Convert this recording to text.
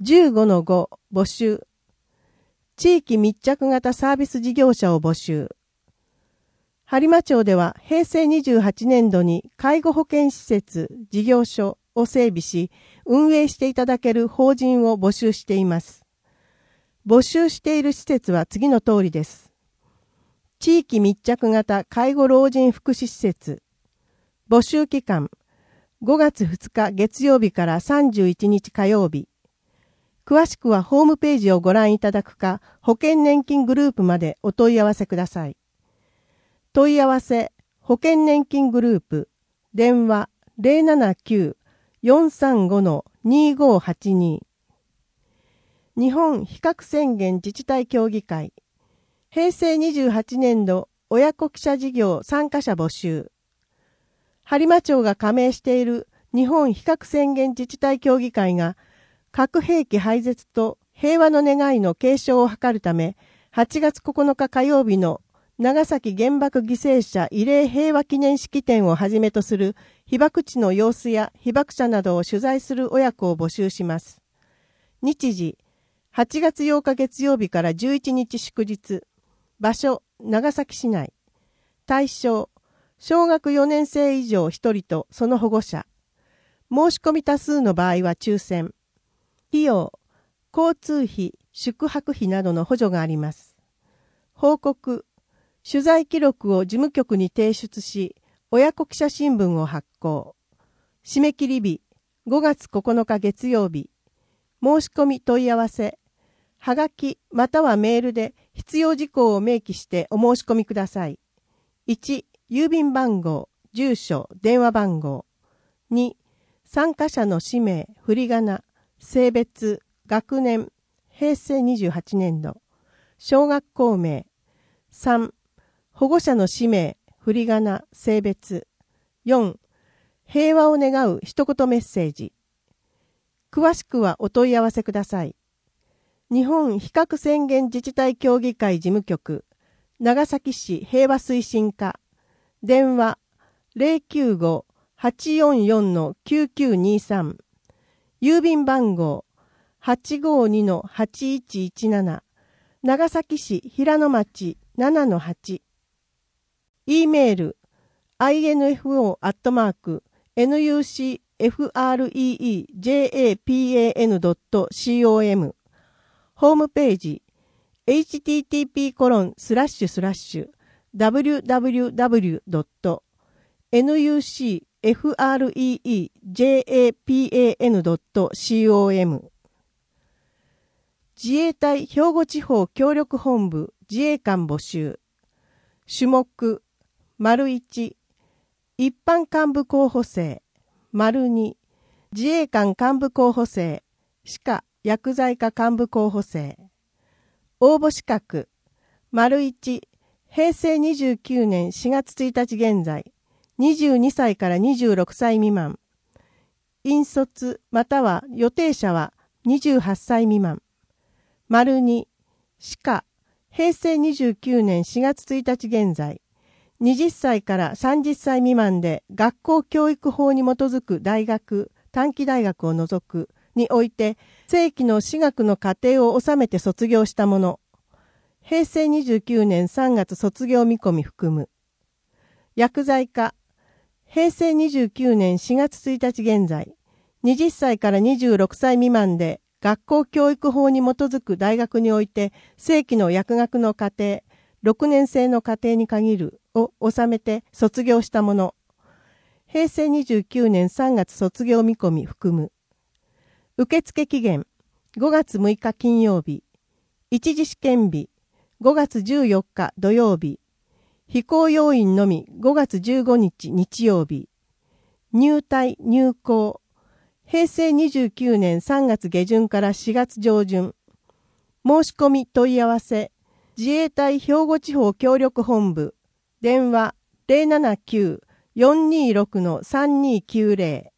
15-5 募集。地域密着型サービス事業者を募集。播磨町では平成28年度に介護保健施設事業所を整備し、運営していただける法人を募集しています。募集している施設は次の通りです。地域密着型介護老人福祉施設。募集期間、5月2日月曜日から31日火曜日。詳しくはホームページをご覧いただくか、保険年金グループまでお問い合わせください。問い合わせ、保険年金グループ、電話 079-435-2582。日本比較宣言自治体協議会、平成28年度親子記者事業参加者募集。播磨町が加盟している日本比較宣言自治体協議会が、核兵器廃絶と平和の願いの継承を図るため、8月9日火曜日の長崎原爆犠牲者慰霊平和記念式典をはじめとする被爆地の様子や被爆者などを取材する親子を募集します。日時、8月8日月曜日から11日祝日。場所、長崎市内。対象、小学4年生以上1人とその保護者。申し込み多数の場合は抽選。費用、交通費、宿泊費などの補助があります。報告、取材記録を事務局に提出し、親子記者新聞を発行。締め切り日、5月9日月曜日。申し込み問い合わせ。はがきまたはメールで必要事項を明記してお申し込みください。1、郵便番号、住所、電話番号。2、参加者の氏名、振り仮名、性別、学年、平成28年度。小学校名。3、保護者の氏名、振り仮名、性別。4、平和を願う一言メッセージ。詳しくはお問い合わせください。日本比較宣言自治体協議会事務局、長崎市平和推進課。電話 095-844-9923。郵便番号 852-8117。長崎市平野町 7-8。E メール info@nucfreejapan.com。 ホームページ http://www.nucfreejapan.com。 自衛隊兵庫地方協力本部自衛官募集。種目 ① 一般幹部候補生 ② 自衛官幹部候補生歯科薬剤科幹部候補生。応募資格 ① 平成29年4月1日現在22歳から26歳未満。引率または予定者は28歳未満。2、歯科平成29年4月1日現在20歳から30歳未満で学校教育法に基づく大学、短期大学を除くにおいて正規の私学の課程を収めて卒業したもの。平成29年3月卒業見込み含む。薬剤科平成29年4月1日現在20歳から26歳未満で学校教育法に基づく大学において正規の薬学の課程、6年生の課程に限るを収めて卒業したもの。平成29年3月卒業見込み含む。受付期限5月6日金曜日。一次試験日5月14日土曜日。非公要員のみ5月15日日曜日。入隊入校平成29年3月下旬から4月上旬。申し込み問い合わせ自衛隊兵庫地方協力本部電話 079-426-3290。